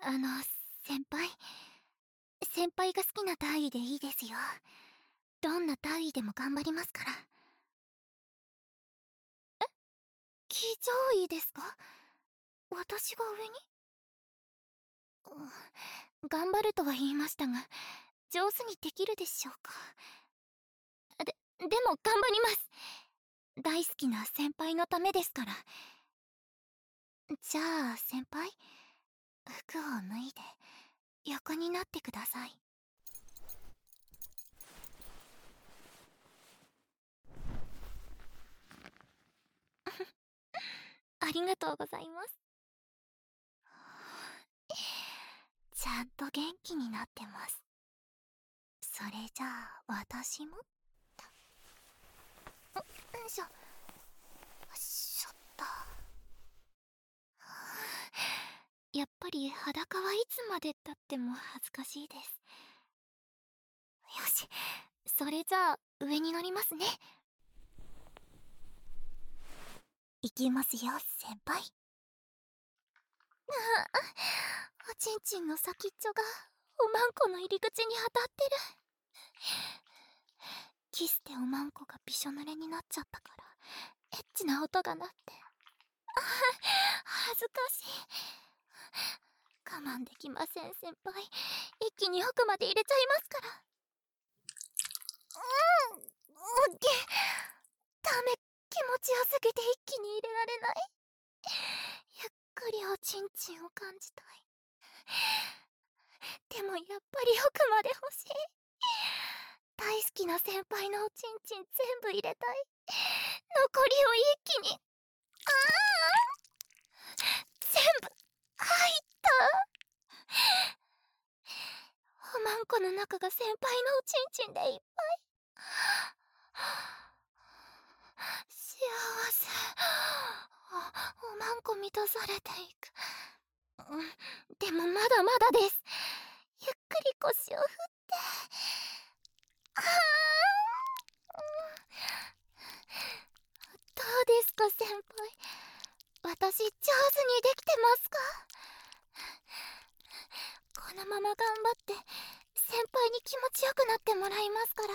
あの、先輩。先輩が好きな体位でいいですよ。どんな体位でも頑張りますから。騎乗位ですか？私が上に？頑張るとは言いましたが、上手にできるでしょうか。でも頑張ります。大好きな先輩のためですから。じゃあ先輩、服を脱いで横になってください。ありがとうございます。ちゃんと元気になってます。それじゃあ私も。よいしょ。しょった。やっぱり裸はいつまでたっても恥ずかしいです。よし、それじゃあ上に乗りますね。行きますよ先輩。おちんちんの先っちょがおまんこの入り口に当たってる。キスでおまんこがびしょ濡れになっちゃったからエッチな音が鳴って、恥ずかしい。我慢できません先輩。一気に奥まで入れちゃいますから。ダメ、気持ちよすぎて一気に入れられない。ゆっくりおちんちんを感じたい。でもやっぱり奥まで欲しい。大好きな先輩のおちんちん全部入れたい。残りを一気に。全部入った。おまんこの中が先輩のおちんちんでいっぱい。幸せ。おまんこ満たされていく。でもまだまだです。ゆっくり腰を振って。どうですか先輩。私上手にできてますか？このまま頑張って先輩に気持ちよくなってもらいますから。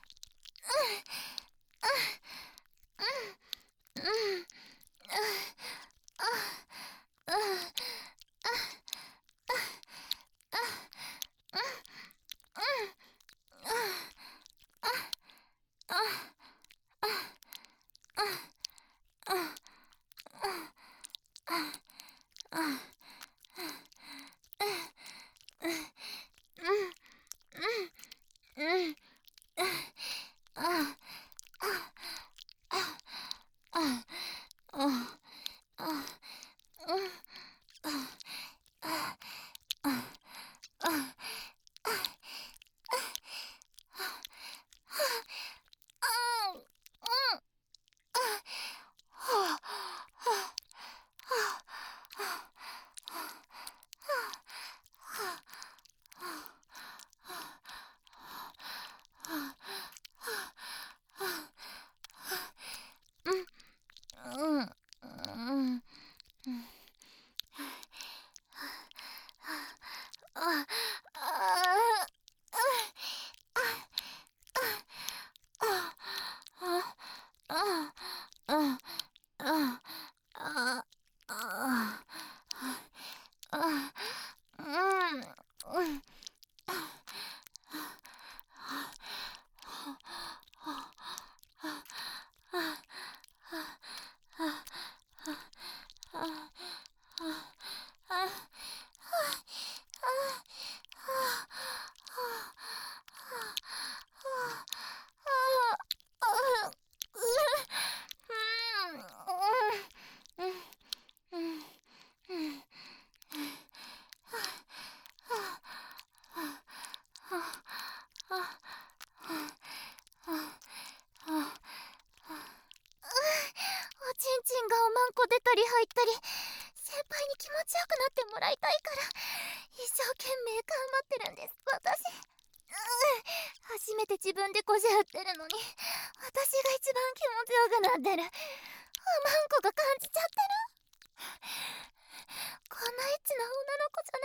出たり入ったり、先輩に気持ちよくなってもらいたいから一生懸命頑張ってるんです私。初めて自分でこじゃってるのに私が一番気持ちよくなってる。マンコが感じちゃってる。こんなエッチな女の子じゃなかった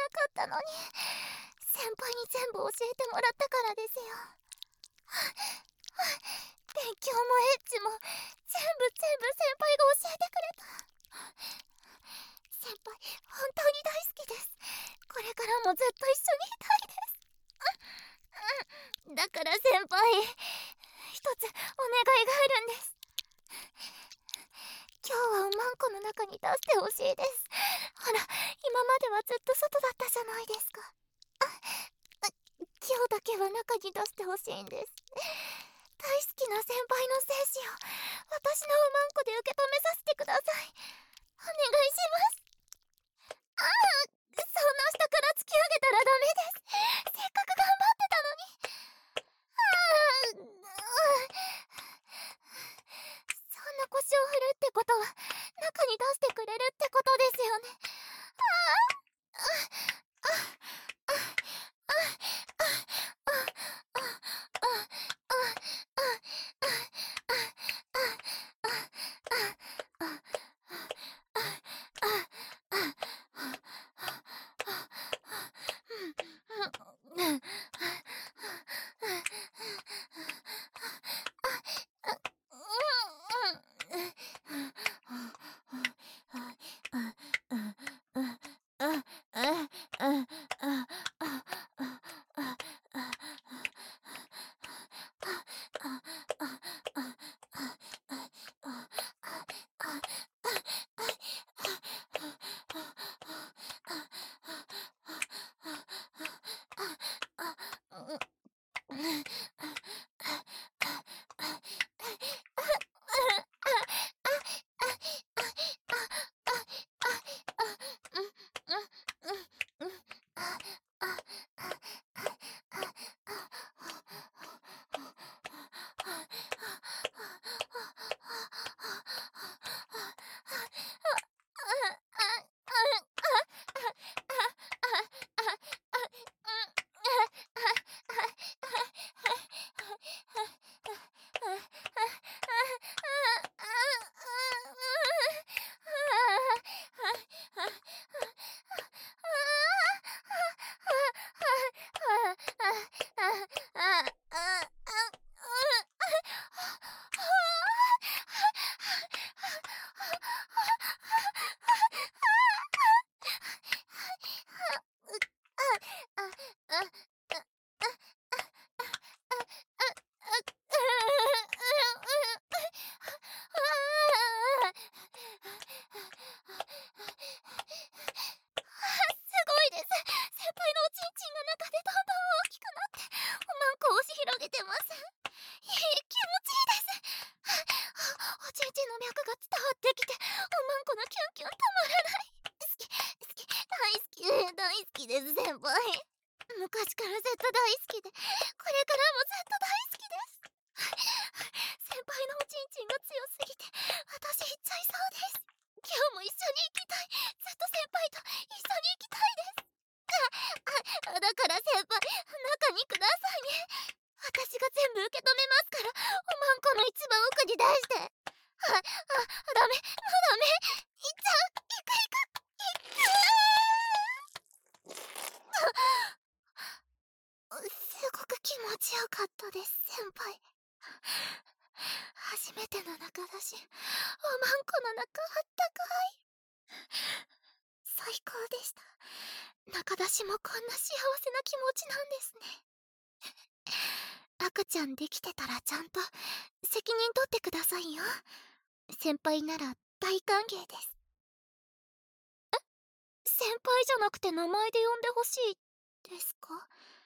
のに、先輩に全部教えてもらったからですよ。勉強もエッチも全部先輩が教えてくれた。先輩本当に大好きです。これからもずっと一緒にいたいです。だから先輩、一つお願いがあるんです。今日はおまんこの中に出してほしいです。ほら、今まではずっと外だったじゃないですか。今日だけは中に出してほしいんです。大好きな先輩の精子を私のおまんこで受け止めさせてください。お願いします。そんな下から突き上げたらダメです。せっかく頑張ってたのに。そんな腰を振るってことは中に出してくれるってことですよね。昔からずっと大好きで、これからもずっと大好きです。先輩のおちんちんが強すぎて、私行っちゃいそうです。今日も一緒に行きたい。ずっと先輩と一緒に行きたいです。だから先輩、中にくださいね。私が全部受け止めますから、おまんこの一番奥に出して。ダメ、もうダメ。行っちゃう。行く。すごく気持ちよかったです、先輩。初めての中だし、おまんこの中あったかい。最高でした。中出しもこんな幸せな気持ちなんですね。赤ちゃんできてたらちゃんと責任取ってくださいよ。先輩なら大歓迎です。先輩じゃなくて名前で呼んでほしいですか？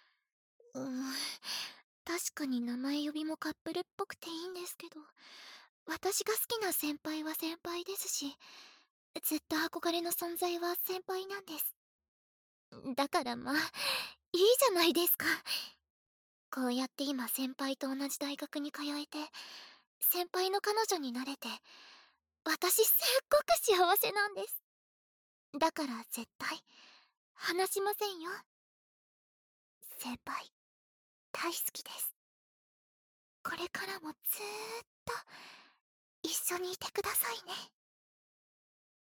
確かに名前呼びもカップルっぽくていいんですけど、私が好きな先輩は先輩ですし、ずっと憧れの存在は先輩なんです。だからまあ、いいじゃないですか。こうやって今先輩と同じ大学に通えて、先輩の彼女になれて、私すっごく幸せなんです。だから絶対、話しませんよ。先輩、大好きです。これからもずーっと、一緒にいてくださいね。